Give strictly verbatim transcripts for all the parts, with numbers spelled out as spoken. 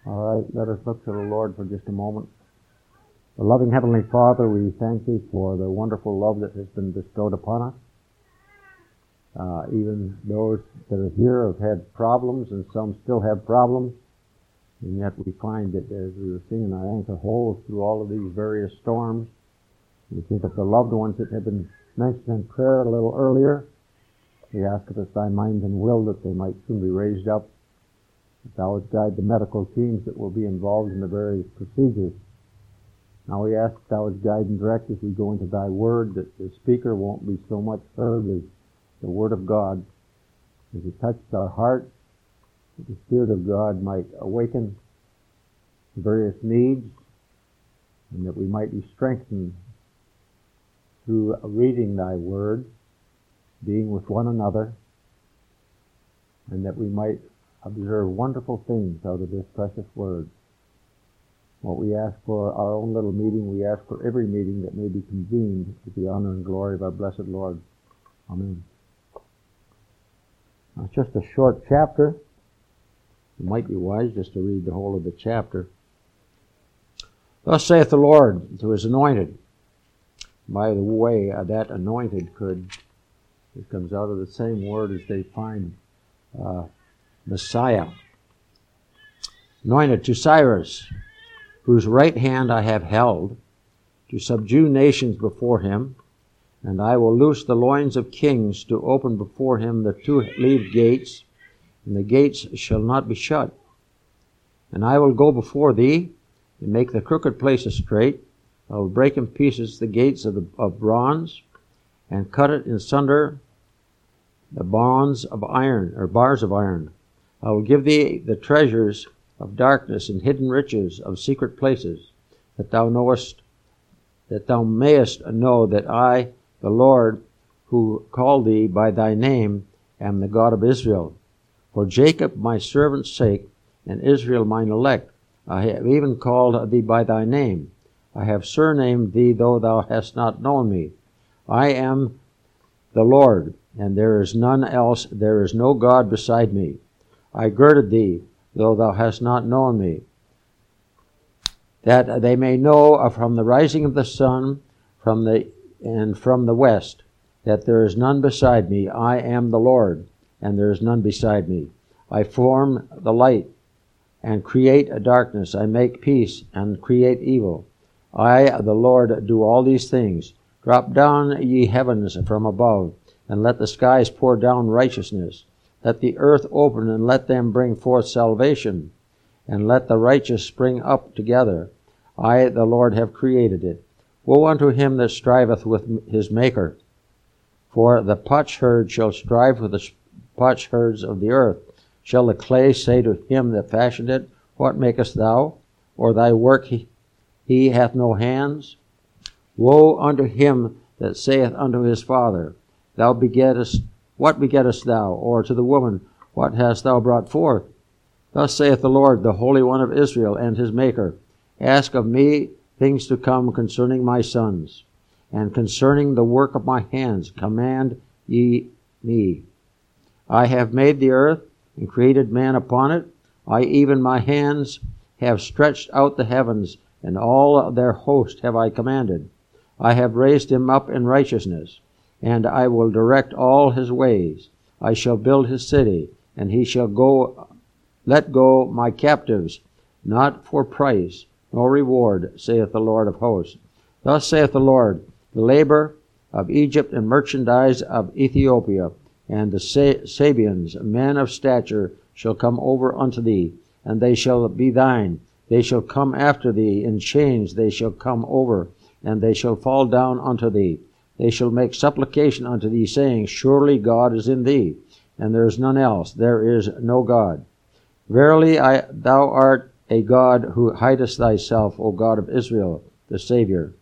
All right, let us look to the Lord for just a moment. The loving Heavenly Father, we thank Thee for the wonderful love that has been bestowed upon us. Uh, even those that are here have had problems, and some still have problems, and yet we find that as we were singing, our anchor holds through all of these various storms. We think of the loved ones that have been mentioned in prayer a little earlier. We ask of us Thy mind and will that they might soon be raised up. That Thou would guide the medical teams that will be involved in the various procedures. Now we ask Thou would guide and direct as we go into Thy Word, that the speaker won't be so much heard as the Word of God. As it touches our heart, that the Spirit of God might awaken various needs, and that we might be strengthened through reading Thy Word, being with one another, and that we might observe wonderful things out of this precious Word. What we ask for our own little meeting, we ask for every meeting that may be convened to the honor and glory of our blessed Lord. Amen. Now, it's just a short chapter. It might be wise just to read the whole of the chapter. Thus saith the Lord to His anointed. By the way, uh, that anointed could, it comes out of the same word as they find uh, Messiah. Anointed to Cyrus, whose right hand I have held, to subdue nations before him, and I will loose the loins of kings, to open before him the two-leaved gates, and the gates shall not be shut. And I will go before thee, and make the crooked places straight. I will break in pieces the gates of, the, of bronze, and cut it in sunder the bonds of iron, or bars of iron. I will give thee the treasures of darkness and hidden riches of secret places, that thou knowest, that thou mayest know that I, the Lord, who called thee by thy name, am the God of Israel. For Jacob my servant's sake, and Israel mine elect, I have even called thee by thy name. I have surnamed thee, though thou hast not known me. I am the Lord, and there is none else, there is no God beside me. I girded thee, though thou hast not known me, that they may know from the rising of the sun from the and from the west, that there is none beside me. I am the Lord, and there is none beside me. I form the light, and create a darkness. I make peace, and create evil. I, the Lord, do all these things. Drop down, ye heavens, from above, and let the skies pour down righteousness. Let the earth open, and let them bring forth salvation, and let the righteous spring up together. I, the Lord, have created it. Woe unto him that striveth with his Maker. For the potsherd shall strive with the potsherds of the earth. Shall the clay say to him that fashioned it, What makest thou? Or thy work he, he hath no hands? Woe unto him that saith unto his father, Thou begettest, What begettest thou? Or to the woman, What hast thou brought forth? Thus saith the Lord, the Holy One of Israel, and his Maker, Ask of me things to come concerning my sons, and concerning the work of my hands command ye me. I have made the earth, and created man upon it. I, even my hands, have stretched out the heavens, and all their host have I commanded. I have raised him up in righteousness, and I will direct all his ways. I shall build his city, and he shall go, let go my captives, not for price, nor reward, saith the Lord of hosts. Thus saith the Lord, the labor of Egypt and merchandise of Ethiopia, and the Sabians, men of stature, shall come over unto thee, and they shall be thine. They shall come after thee, in chains they shall come over, and they shall fall down unto thee. They shall make supplication unto thee, saying, Surely God is in thee, and there is none else, there is no God. Verily I, thou art a God who hidest thyself, O God of Israel, the Savior.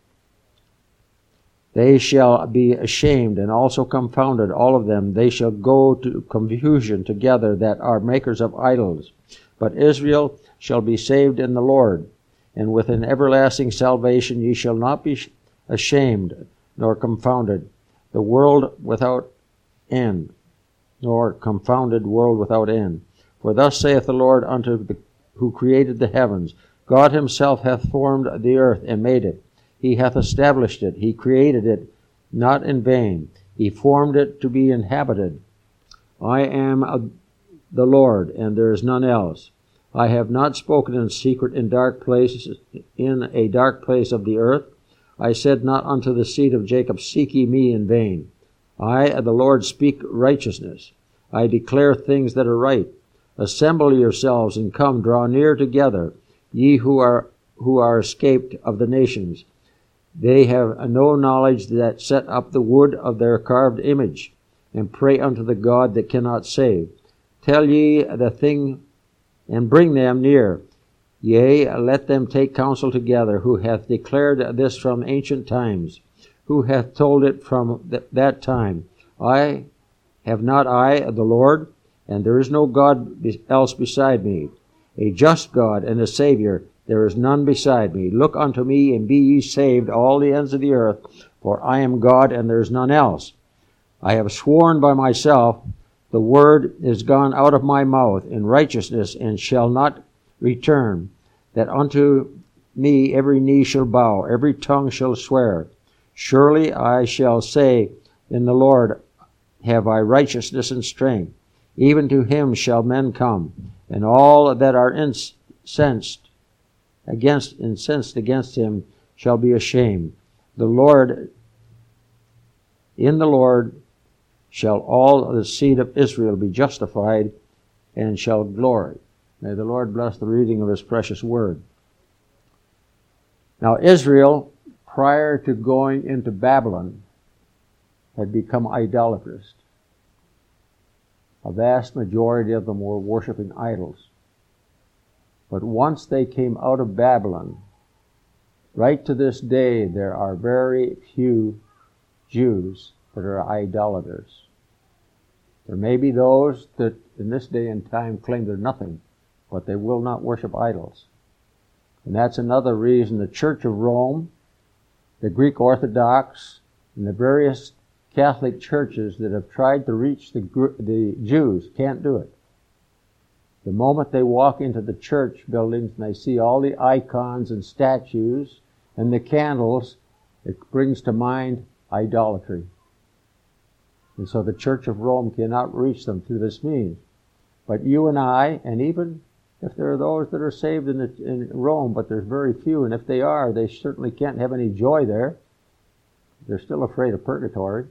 They shall be ashamed and also confounded, all of them. They shall go to confusion together that are makers of idols. But Israel shall be saved in the Lord, and with an everlasting salvation ye shall not be ashamed nor confounded, the world without end, nor confounded world without end. For thus saith the Lord unto the who created the heavens. God himself hath formed the earth and made it. He hath established it. He created it not in vain. He formed it to be inhabited. I am a, the Lord, and there is none else. I have not spoken in secret in dark places, in a dark place of the earth. I said not unto the seed of Jacob, Seek ye me in vain. I, the Lord, speak righteousness. I declare things that are right. Assemble yourselves and come, draw near together, ye who are who are escaped of the nations. They have no knowledge that set up the wood of their carved image, and pray unto the God that cannot save. Tell ye the thing, and bring them near. Yea, let them take counsel together, who hath declared this from ancient times, who hath told it from th- that time. I have not I the Lord, and there is no God else beside me, a just God and a Savior. There is none beside me. Look unto me, and be ye saved, all the ends of the earth, for I am God, and there is none else. I have sworn by myself, the word is gone out of my mouth in righteousness, and shall not return, that unto me every knee shall bow, every tongue shall swear. Surely I shall say, In the Lord have I righteousness and strength. Even to him shall men come, and all that are incensed against incensed against him shall be ashamed. The Lord, in the Lord shall all the seed of Israel be justified, and shall glory. May the Lord bless the reading of his precious word. Now Israel, prior to going into Babylon, had become idolatrous. A vast majority of them were worshiping idols. But once they came out of Babylon, right to this day, there are very few Jews that are idolaters. There may be those that in this day and time claim they're nothing, but they will not worship idols. And that's another reason the Church of Rome, the Greek Orthodox, and the various Catholic churches that have tried to reach the, the Jews can't do it. The moment they walk into the church buildings and they see all the icons and statues and the candles, it brings to mind idolatry. And so the Church of Rome cannot reach them through this means. But you and I, and even if there are those that are saved in, the, in Rome, but there's very few, and if they are, they certainly can't have any joy there. They're still afraid of purgatory.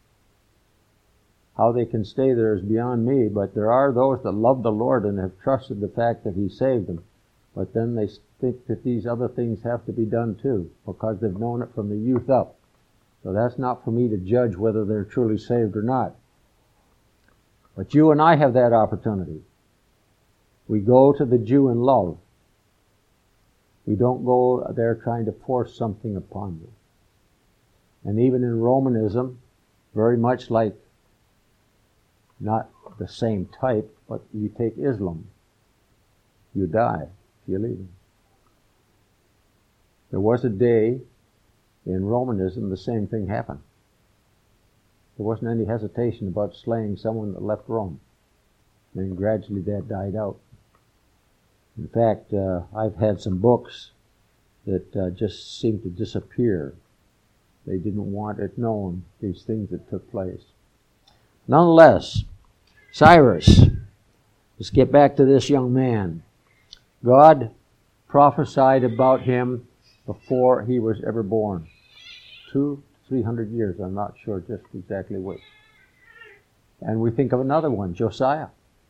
How they can stay there is beyond me, but there are those that love the Lord and have trusted the fact that he saved them. But then they think that these other things have to be done too, because they've known it from the youth up. So that's not for me to judge whether they're truly saved or not. But you and I have that opportunity. We go to the Jew in love. We don't go there trying to force something upon them. And even in Romanism, very much like, not the same type, but you take Islam. You die if you leave them. There was a day in Romanism the same thing happened. There wasn't any hesitation about slaying someone that left Rome. And then gradually that died out. In fact, uh, I've had some books that uh, just seemed to disappear. They didn't want it known, these things that took place. Nonetheless, Cyrus, let's get back to this young man. God prophesied about him before he was ever born. Two, three hundred years, I'm not sure just exactly which. And we think of another one, Josiah.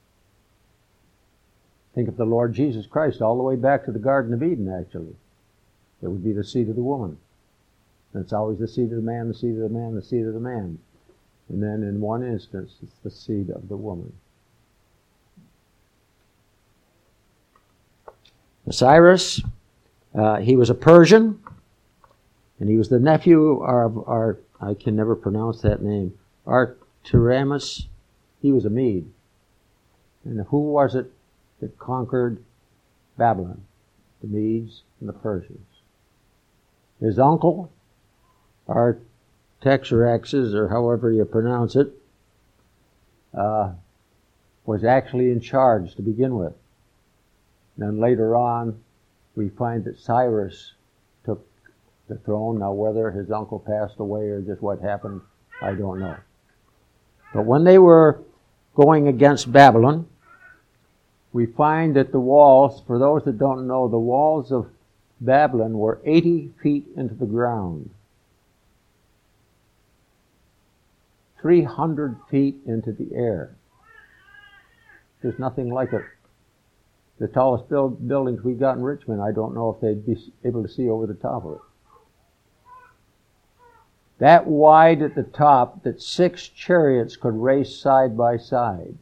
Think of the Lord Jesus Christ all the way back to the Garden of Eden, actually. It would be the seed of the woman. And it's always the seed of the man, the seed of the man, the seed of the man. And then in one instance, it's the seed of the woman. Cyrus, uh, he was a Persian, and he was the nephew of our, I can never pronounce that name, Artaxerxes. He was a Mede. And who was it that conquered Babylon? The Medes and the Persians. His uncle, Artaxerxes, or however you pronounce it, uh, was actually in charge to begin with. Then later on, we find that Cyrus took the throne. Now, whether his uncle passed away or just what happened, I don't know. But when they were going against Babylon, we find that the walls, for those that don't know, the walls of Babylon were eighty feet into the ground. three hundred feet into the air. There's nothing like it. The tallest build, buildings we got in Richmond, I don't know if they'd be able to see over the top of it. That wide at the top that six chariots could race side by side.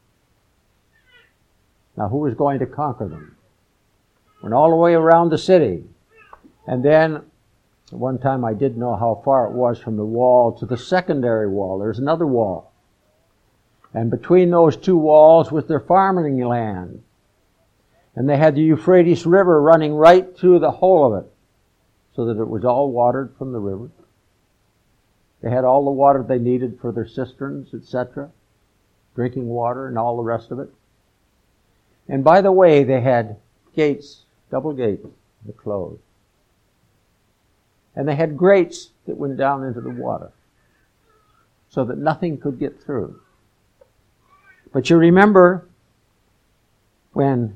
Now, who was going to conquer them? Went all the way around the city. And then, one time I did know how far it was from the wall to the secondary wall. There's another wall. And between those two walls was their farming land. And they had the Euphrates River running right through the whole of it, so that it was all watered from the river. They had all the water they needed for their cisterns, et cetera, drinking water and all the rest of it. And by the way, they had gates, double gates, that closed. And they had grates that went down into the water, so that nothing could get through. But you remember when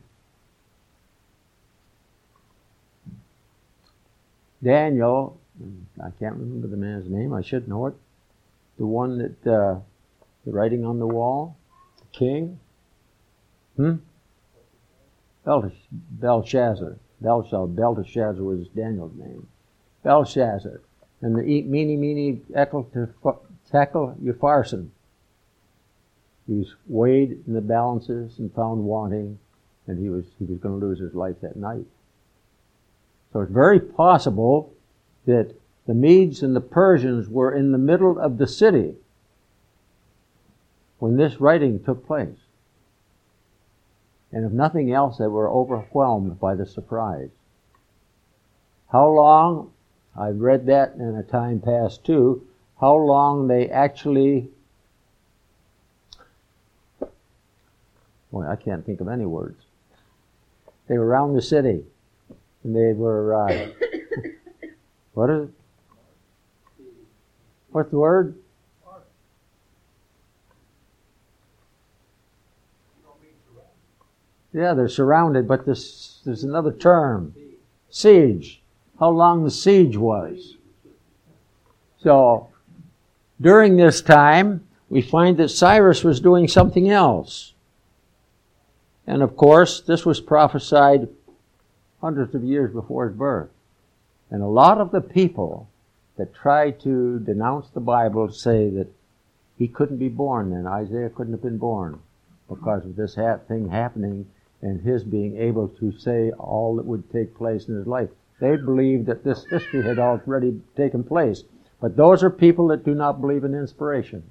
Daniel, I can't remember the man's name, I should know it, the one that, uh, the writing on the wall, the king, hmm? Belshazzar. Belshazzar. Belteshazzar was Daniel's name. Belshazzar. And the meeny, meeny, ekel, tekel, upharsin. He was weighed in the balances and found wanting, and he was he was going to lose his life that night. So it's very possible that the Medes and the Persians were in the middle of the city when this writing took place. And if nothing else, they were overwhelmed by the surprise. How long, I've read that in a time past too, how long they actually, boy, I can't think of any words. They were around the city, and they were, uh, what is it? What's the word? Yeah, they're surrounded, but this, there's another term. Siege. How long the siege was. So, during this time, we find that Cyrus was doing something else. And of course, this was prophesied hundreds of years before his birth. And a lot of the people that try to denounce the Bible say that he couldn't be born then. Isaiah couldn't have been born because of this thing happening and his being able to say all that would take place in his life. They believed that this history had already taken place. But those are people that do not believe in inspiration.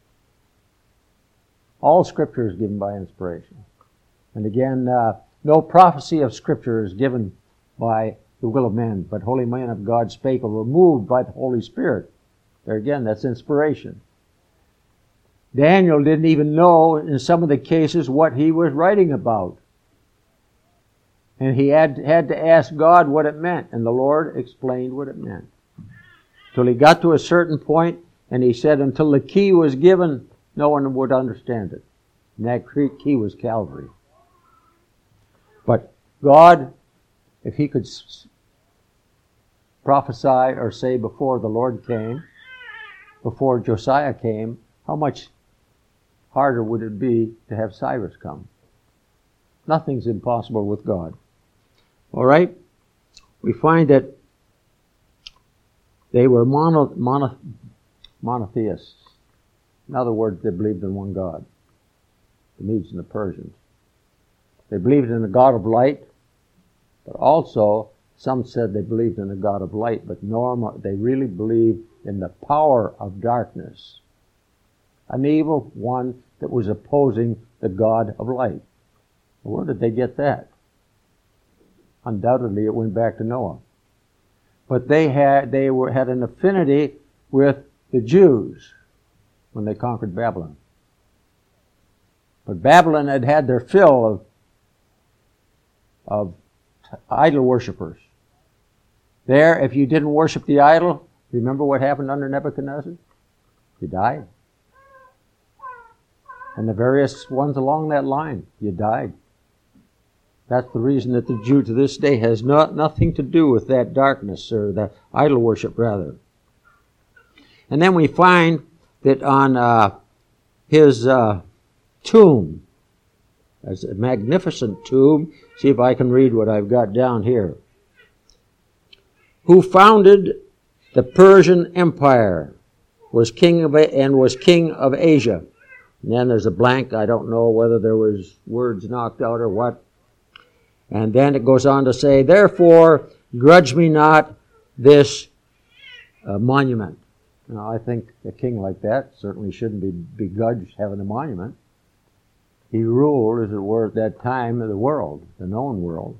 All Scripture is given by inspiration. And again, uh, no prophecy of Scripture is given by the will of men, but holy men of God spake or were moved by the Holy Spirit. There again, that's inspiration. Daniel didn't even know, in some of the cases, what he was writing about. And he had, had to ask God what it meant, and the Lord explained what it meant. Till he got to a certain point, and he said until the key was given, no one would understand it. And that key was Calvary. But God, if he could prophesy or say before the Lord came, before Josiah came, how much harder would it be to have Cyrus come? Nothing's impossible with God. All right? We find that they were mono, mono, monotheists. In other words, they believed in one God. The Medes and the Persians. They believed in the God of light, but also some said they believed in the God of light, but normal, they really believed in the power of darkness. An evil one that was opposing the God of light. Where did they get that? Undoubtedly, it went back to Noah. But they had they were had an affinity with the Jews when they conquered Babylon. But Babylon had had their fill of of idol worshippers. There, if you didn't worship the idol, remember what happened under Nebuchadnezzar? You died. And the various ones along that line, you died. That's the reason that the Jew to this day has not, nothing to do with that darkness, or the idol worship, rather. And then we find that on uh, his uh, tomb, as a magnificent tomb, see if I can read what I've got down here. Who founded the Persian Empire, was king of and was king of Asia. And then there's a blank. I don't know whether there was words knocked out or what. And then it goes on to say, therefore, grudge me not this uh, monument. Now, I think a king like that certainly shouldn't be begrudged having a monument. He ruled, as it were, at that time, the world, the known world.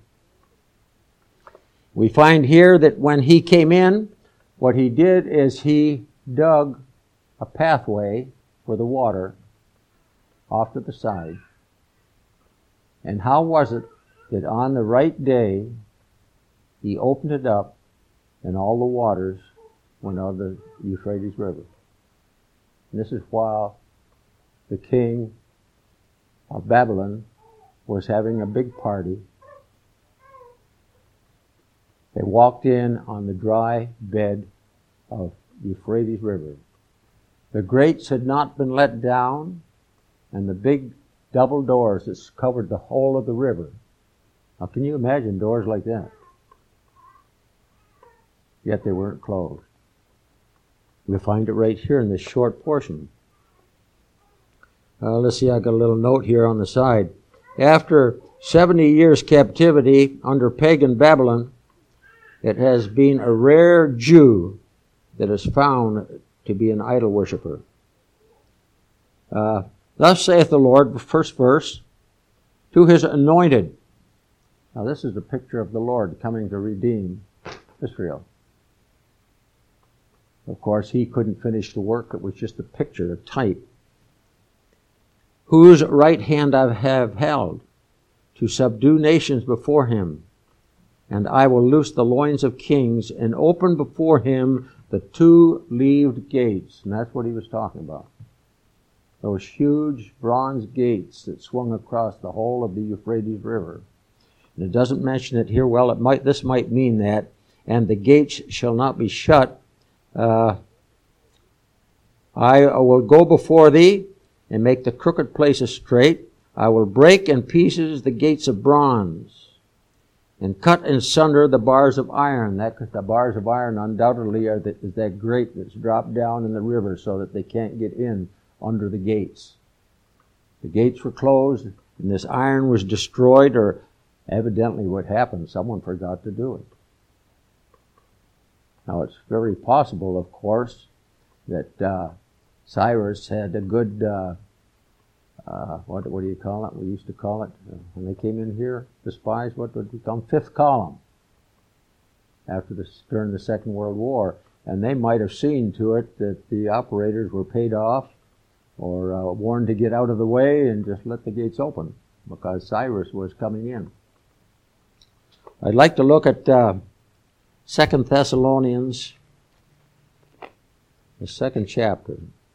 We find here that when he came in, what he did is he dug a pathway for the water off to the side. And how was it that on the right day, he opened it up and all the waters went out of the Euphrates River? And this is while the king of Babylon was having a big party. They walked in on the dry bed of Euphrates River. The grates had not been let down, and the big double doors that covered the whole of the river. Now, can you imagine doors like that? Yet they weren't closed. We'll find it right here in this short portion. Uh, let's see, I got a little note here on the side. After seventy years captivity under pagan Babylon, it has been a rare Jew that is found to be an idol worshiper. Uh, Thus saith the Lord, first verse, to his anointed. Now this is a picture of the Lord coming to redeem Israel. Of course, he couldn't finish the work. It was just a picture, a type. Whose right hand I have held, to subdue nations before him. And I will loose the loins of kings, and open before him the two-leaved gates. And that's what he was talking about. Those huge bronze gates that swung across the whole of the Euphrates River. And it doesn't mention it here. Well, it might. This might mean that. And the gates shall not be shut. Uh, I will go before thee and make the crooked places straight. I will break in pieces the gates of bronze and cut in sunder the bars of iron. That the bars of iron undoubtedly are the, is that grate that's dropped down in the river so that they can't get in under the gates. The gates were closed, and this iron was destroyed, or evidently what happened, someone forgot to do it. Now, it's very possible, of course, that uh, Cyrus had a good, uh, uh, what, what do you call it? We used to call it, uh, when they came in here, the spies, what would we call them? Fifth column, after the, during the Second World War. And they might have seen to it that the operators were paid off, or uh, warned to get out of the way and just let the gates open, because Cyrus was coming in. I'd like to look at uh, Second Thessalonians, the second chapter.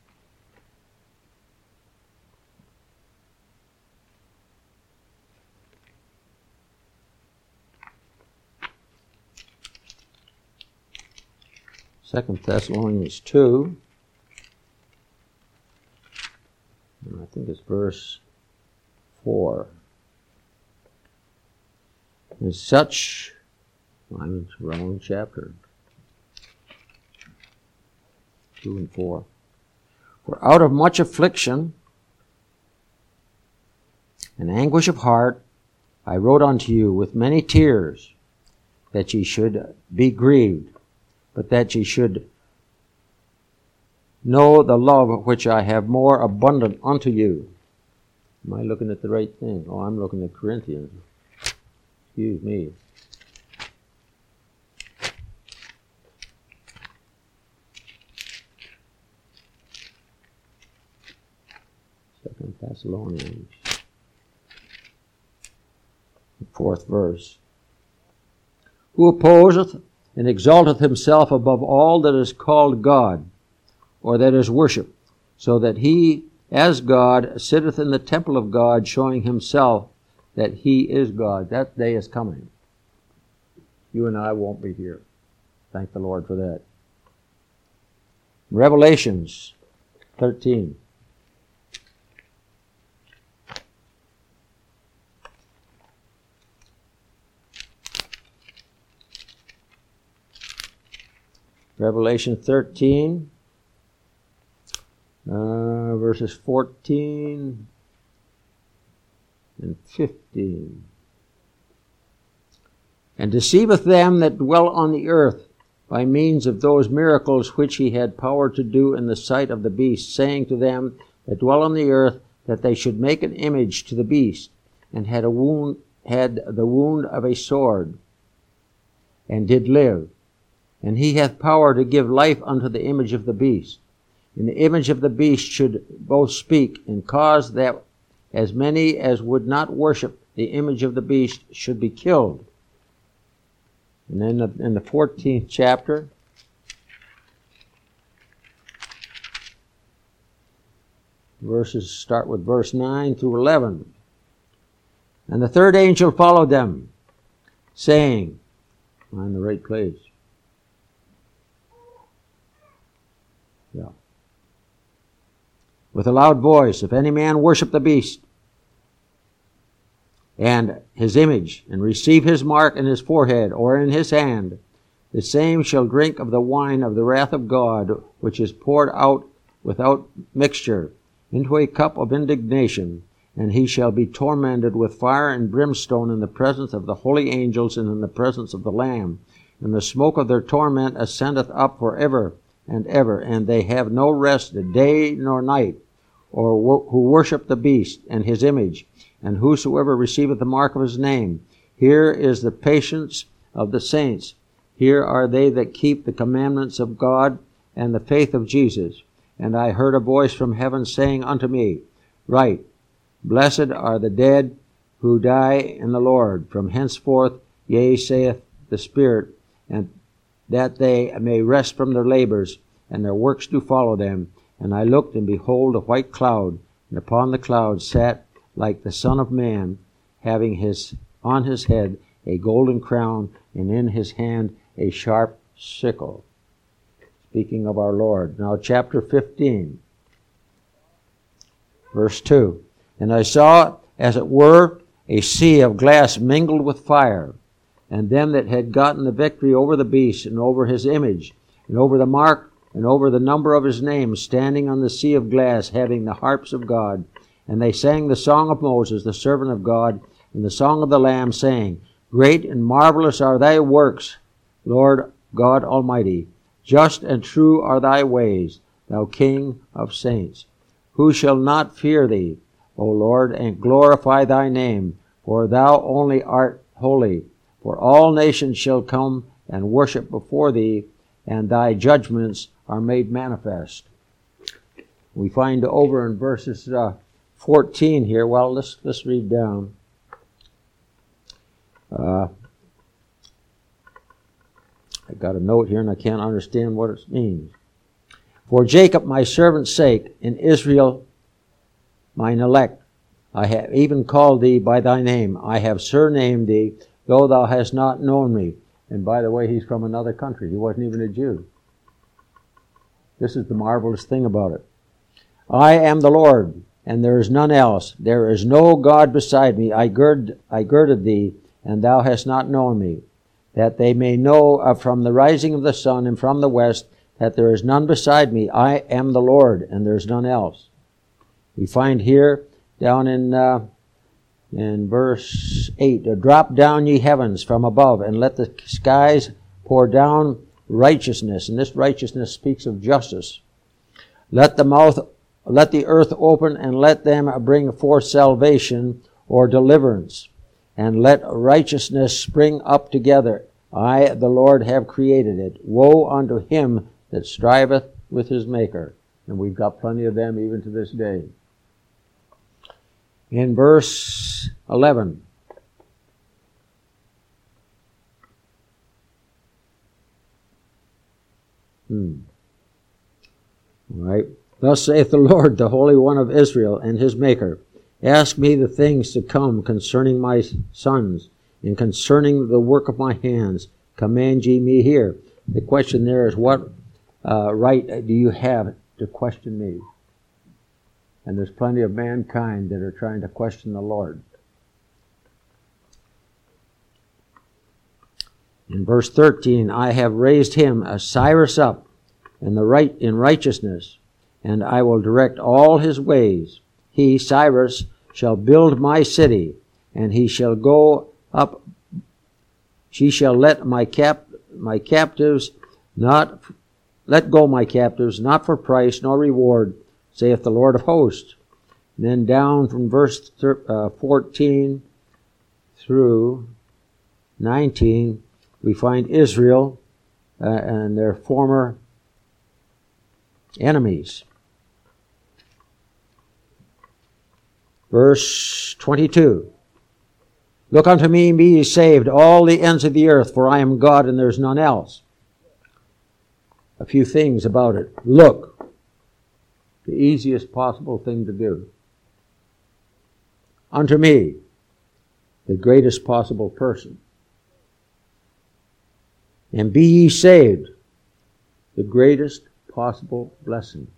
Second Thessalonians two. I think it's verse four. And such, I'm in the wrong chapter. Two and four. For out of much affliction and anguish of heart, I wrote unto you with many tears, that ye should be grieved, but that ye should know the love which I have more abundant unto you. Am I looking at the right thing? Oh, I'm looking at Corinthians. Excuse me. Second Thessalonians. fourth verse. Who opposeth and exalteth himself above all that is called God, or that is worshipped, so that he, as God, sitteth in the temple of God, showing himself that he is God. That day is coming. You and I won't be here. Thank the Lord for that. Revelations thirteen. Revelation thirteen, uh, verses fourteen and fifteen. And deceiveth them that dwell on the earth by means of those miracles which he had power to do in the sight of the beast, saying to them that dwell on the earth that they should make an image to the beast, and had a wound, had the wound of a sword, and did live. And he hath power to give life unto the image of the beast. And the image of the beast should both speak, and cause that as many as would not worship the image of the beast should be killed. And then in the fourteenth chapter, verses start with verse nine through eleven. And the third angel followed them, saying, am I in the right place? Yeah. With a loud voice, if any man worship the beast and his image, and receive his mark in his forehead or in his hand, the same shall drink of the wine of the wrath of God, which is poured out without mixture into a cup of indignation, and he shall be tormented with fire and brimstone in the presence of the holy angels and in the presence of the Lamb. And the smoke of their torment ascendeth up for ever and ever, and they have no rest day nor night, or wor- who worship the beast and his image, and whosoever receiveth the mark of his name. Here is the patience of the saints. Here are they that keep the commandments of God and the faith of Jesus. And I heard a voice from heaven saying unto me, Write, blessed are the dead who die in the Lord from henceforth, yea, saith the Spirit, and that they may rest from their labors, and their works do follow them. And I looked, and behold, a white cloud, and upon the cloud sat like the Son of Man, having his on his head a golden crown, and in his hand a sharp sickle. Speaking of our Lord. Now chapter fifteen, verse two. And I saw, as it were, a sea of glass mingled with fire, and them that had gotten the victory over the beast, and over his image, and over the mark, and over the number of his name, standing on the sea of glass, having the harps of God. And they sang the song of Moses, the servant of God, and the song of the Lamb, saying, Great and marvelous are thy works, Lord God Almighty. Just and true are thy ways, thou King of saints. Who shall not fear thee, O Lord, and glorify thy name? For thou only art holy. For all nations shall come and worship before thee, and thy judgments are made manifest. We find over in verses uh, fourteen here. Well, let's let's read down. Uh, I got a note here, and I can't understand what it means. For Jacob my servant's sake, in Israel mine elect, I have even called thee by thy name. I have surnamed thee, though thou hast not known me. And by the way, he's from another country. He wasn't even a Jew. This is the marvelous thing about it. I am the Lord, and there is none else. There is no God beside me. I gird, I girded thee, and thou hast not known me, that they may know uh, from the rising of the sun and from the west that there is none beside me. I am the Lord, and there is none else. We find here down in uh, in verse eight, drop down ye heavens from above, and let the skies pour down righteousness. And this righteousness speaks of justice. Let the mouth, let the earth open, and let them bring forth salvation or deliverance. And let righteousness spring up together. I, the Lord, have created it. Woe unto him that striveth with his Maker. And we've got plenty of them even to this day. In verse eleven, Hmm. All right. Thus saith the Lord, the Holy One of Israel, and his Maker, ask me the things to come concerning my sons, and concerning the work of my hands, command ye me here. The question there is, what uh, right do you have to question me? And there's plenty of mankind that are trying to question the Lord. In verse thirteen, I have raised him, a Cyrus, up in the right in righteousness, and I will direct all his ways. He, Cyrus, shall build my city, and he shall go up. She shall let my cap my captives not let go my captives, not for price nor reward, saith the Lord of hosts. And then down from verse fourteen through nineteen, we find Israel uh, and their former enemies. Verse twenty-two. Look unto me, and be ye saved, all the ends of the earth, for I am God, and there is none else. A few things about it. Look. The easiest possible thing to do. Unto me, the greatest possible person. And be ye saved, the greatest possible blessing.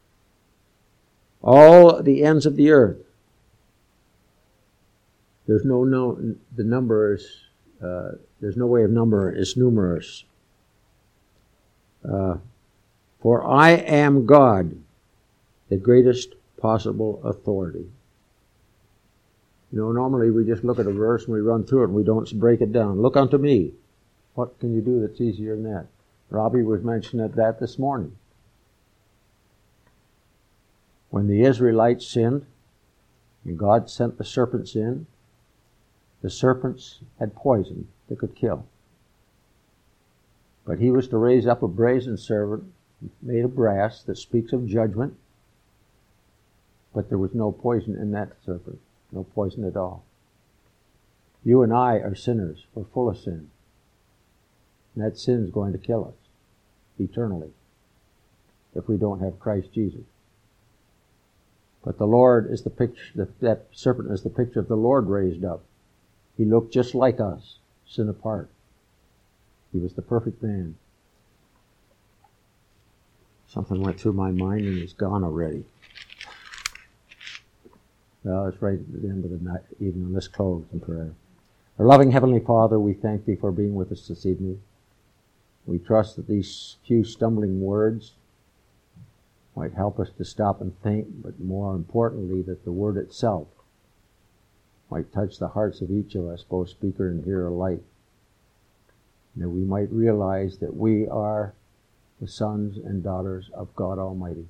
All the ends of the earth. There's no, no the number is, uh, there's no way of number, it's numerous. Uh, for I am God, the greatest possible authority. You know, normally we just look at a verse and we run through it and we don't break it down. Look unto me. What can you do that's easier than that? Robbie was mentioning that this morning. When the Israelites sinned, and God sent the serpents in, the serpents had poison that could kill. But he was to raise up a brazen serpent made of brass that speaks of judgment. But there was no poison in that serpent. No poison at all. You and I are sinners. We're full of sin. And that sin is going to kill us eternally if we don't have Christ Jesus. But the Lord is the picture, that serpent is the picture of the Lord raised up. He looked just like us, sin apart. He was the perfect man. Something went through my mind and it's gone already. Well, it's right at the end of the night, evening. Let's close in prayer. Our loving Heavenly Father, we thank Thee for being with us this evening. We trust that these few stumbling words might help us to stop and think, but more importantly, that the Word itself might touch the hearts of each of us, both speaker and hearer alike. That we might realize that we are the sons and daughters of God Almighty.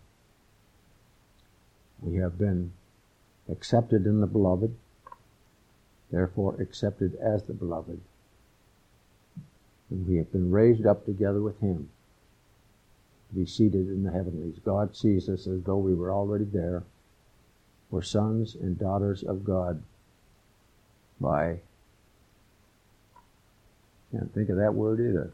We have been accepted in the Beloved, therefore accepted as the Beloved. And we have been raised up together with Him to be seated in the heavenlies. God sees us as though we were already there. We're sons and daughters of God by, can't think of that word either,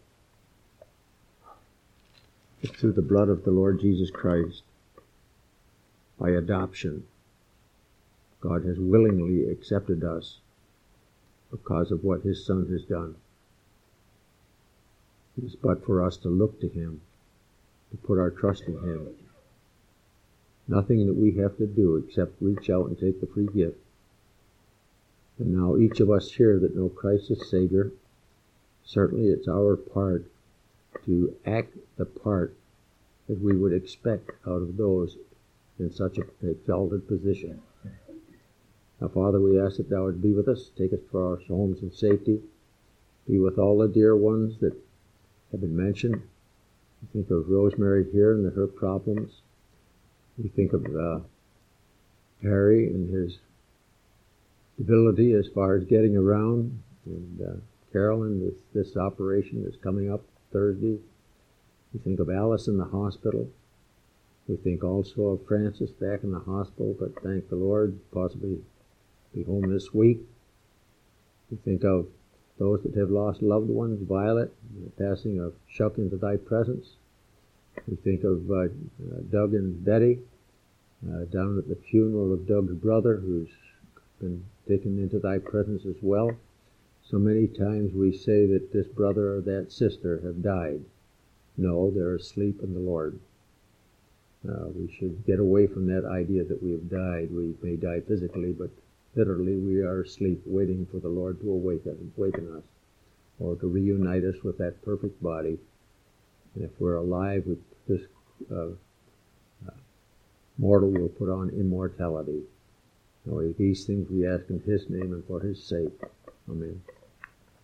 it's through the blood of the Lord Jesus Christ, by adoption. God has willingly accepted us because of what His Son has done. It is but for us to look to Him, to put our trust in Him. Nothing that we have to do except reach out and take the free gift. And now each of us here that know Christ as Savior, certainly it's our part to act the part that we would expect out of those in such an exalted position. Now, Father, we ask that Thou would be with us, take us to our homes in safety, be with all the dear ones that have been mentioned. We think of Rosemary here and her problems. We think of uh, Harry and his ability as far as getting around, and uh, Carolyn, this, this operation that's coming up Thursday. We think of Alice in the hospital. We think also of Francis back in the hospital, but thank the Lord, possibly be home this week. We think of those that have lost loved ones, Violet, the passing of Shuck into Thy Presence. We think of uh, uh, Doug and Betty uh, down at the funeral of Doug's brother, who's been taken into thy presence as well. So many times we say that this brother or that sister have died. No, they're asleep in the Lord. Uh, we should get away from that idea that we have died. We may die physically, but literally we are asleep, waiting for the Lord to awaken, awaken us, or to reunite us with that perfect body. And if we're alive with this uh, uh, mortal, we'll put on immortality. So these things we ask in His name and for His sake. Amen.